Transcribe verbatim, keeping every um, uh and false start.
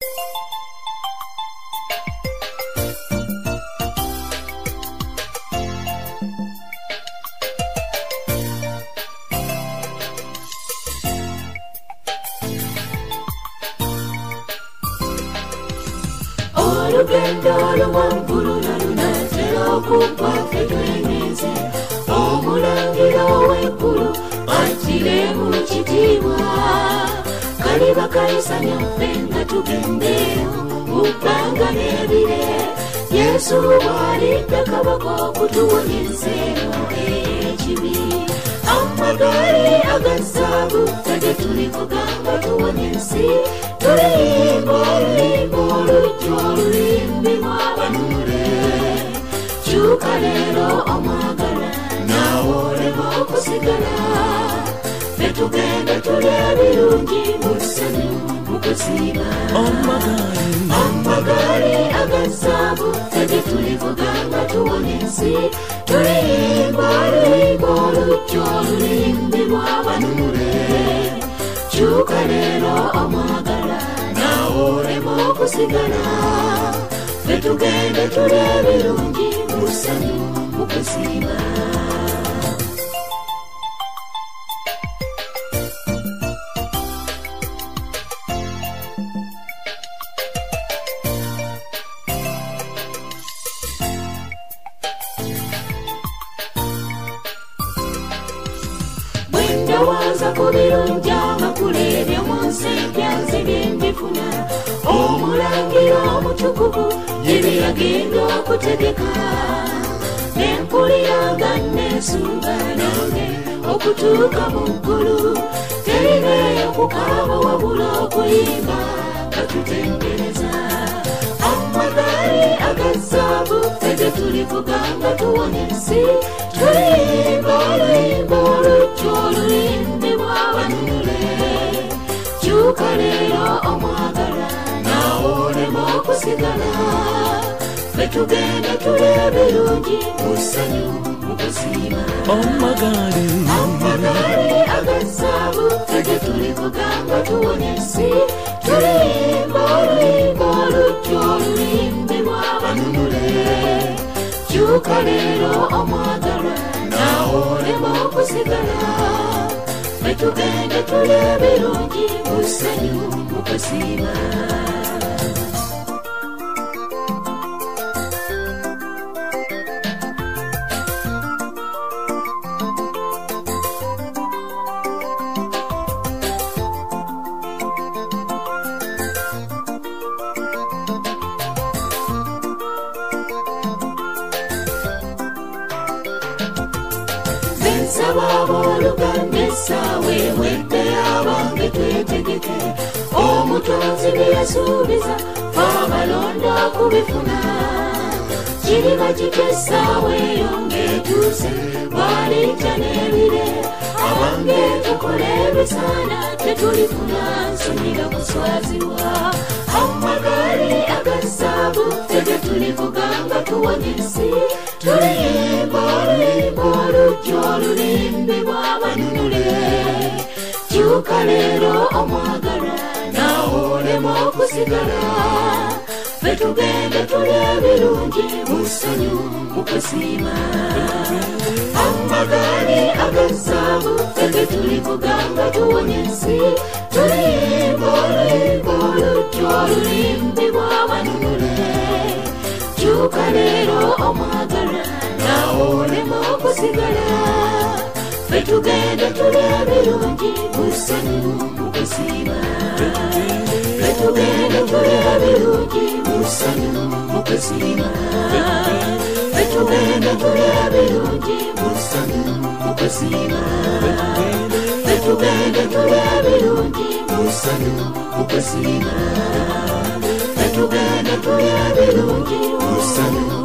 Olugendo luwaggulu lunatera okugwa ffe twenyeze omulangira ow'eggulu ajjire mu kitiibwa kaliba kayisanya ffe nga tugende mu bbanga n'ebire Yesu bw'alidde kabaka okutuwonyezero ekibi amagaali aga zaabu ffe tulivuga nga tuwonyezi tuliyimba oluyimba olujja olulimbibwa abanure kyuka leero omwagala naawe olema okusigala ffe tugenda tuli ebirungi mu ssanyu mu kusiiba amagaali aga zaabu ffe tulivuga nga tuwonyezi tuliyimba oluyimba olujja olulimbibwa abanure kyuka leero omwagala naawe olema okusigala ffe tugende tuli ebirungi mu ssanyu mu kusiiba ndowooza ku birungi amakulu eby'omu nsi byanze bye mbifuna omulangira omutukuvu ebye yagenda okutegeka ne mpuliranga neesunga nange okutuuka mu ggulu terineeyo kukaaba wabula okuyimba katutendereza amagaali aga zaabu ffe ge tulivuga nga tuwonyezi tuliyimba oluyimba olujja olulimbibwa abanure kyuka leero omwagala naawe olema okusigala ffe tugende tuli ebirungi mu ssanyu mu kusiiba amagaali aga zaabu ffe ge tulivuga nga tuwonyezi tuliyimba oluyimba olujja olulimbibwa abanure kyuka leero omwagala naawe olema okusigala ffe tugende tuli ebirungi mu ssanyu mu kusiiba nsaba abooluganda essaawa ewedde abange twetegeke omutonzi bye yasuubiza fe abalonda kubifuna kiriba kityo essaawa eyo ng'etuuse bw'alijja n'ebire abange tukola ebisaana tetulifuna nsonyiga kuswazibwa amagaali aga zaabu ffe ge tulivuga nga tuwonyezi tuliyimba oluyimba olujja olulimbibwa abanure kyuka leero omwagala naawe olema okusigala ffe tugende tuli ebirungi mu ssanyu mu kusiiba amagaali aga zaabu ffe ge tulivuga nga tuwonyezi tuliyimba oluyimba olujja olulimbibwa abanure kyuka leero omwagala naawe olema okusigala ffe tugende tuli ebirungi mu ssanyu mu kusiiba ffe tugende tuli ebirungi mu ssanyu mu kusiiba ffe tugende tuli ebirungi mu ssanyu mu kusiiba ffe tugende tuli ebirungi mu ssanyu mu kusiiba ffe tugende tuli ebirungi mu ssanyu